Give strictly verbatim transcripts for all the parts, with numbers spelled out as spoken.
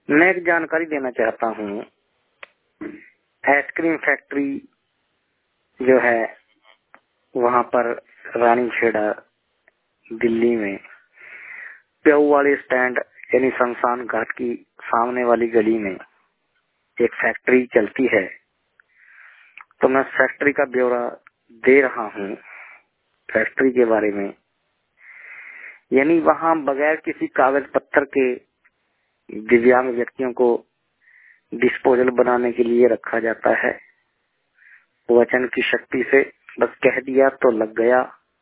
मैं एक जानकारी देना चाहता हूँ। आइसक्रीम फैक्ट्री जो है वहाँ पर रानीखेड़ा दिल्ली में प्यऊ वाले स्टैंड यानी शमशान घाट की सामने वाली गली में एक फैक्ट्री चलती है। तो मैं फैक्ट्री का ब्यौरा दे रहा हूँ फैक्ट्री के बारे में। यानी वहाँ बगैर किसी कागज पत्थर के दिव्यांग व्यक्तियों को डिस्पोजल बनाने के लिए रखा जाता है। वचन की शक्ति से बस कह दिया तो लग गया।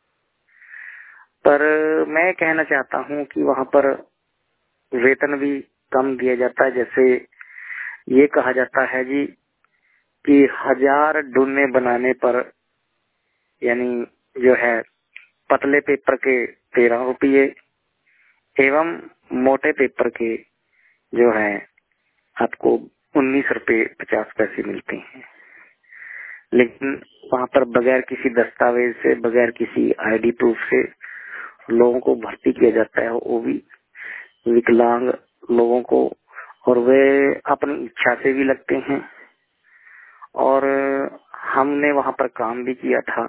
पर मैं कहना चाहता हूँ कि वहाँ पर वेतन भी कम दिया जाता है। जैसे ये कहा जाता है जी कि हजार डूने बनाने पर यानी जो है पतले पेपर के तेरह रुपये एवं मोटे पेपर के जो है आपको उन्नीस रुपये पचास पैसे मिलते हैं। लेकिन वहाँ पर बगैर किसी दस्तावेज से बगैर किसी आईडी प्रूफ से लोगों को भर्ती किया जाता है, वो भी विकलांग लोगों को, और वे अपनी इच्छा से भी लगते हैं। और हमने वहाँ पर काम भी किया था।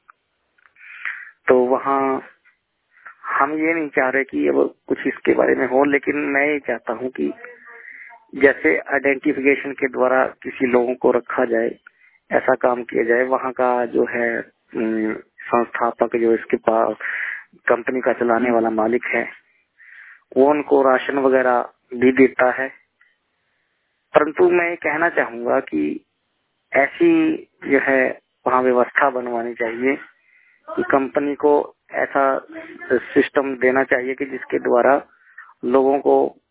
तो वहाँ हम ये नहीं चाह रहे कि अब कुछ इसके बारे में हो, लेकिन मैं ये चाहता हूँ कि जैसे आइडेंटिफिकेशन के द्वारा किसी लोगों को रखा जाए, ऐसा काम किया जाए। वहाँ का जो है संस्थापक जो इसके पास कंपनी का चलाने वाला मालिक है, वो उनको राशन वगैरह भी देता है। परंतु मैं कहना चाहूंगा कि ऐसी जो है वहाँ व्यवस्था बनवानी चाहिए कि कंपनी को ऐसा सिस्टम देना चाहिए कि जिसके द्वारा लोगों को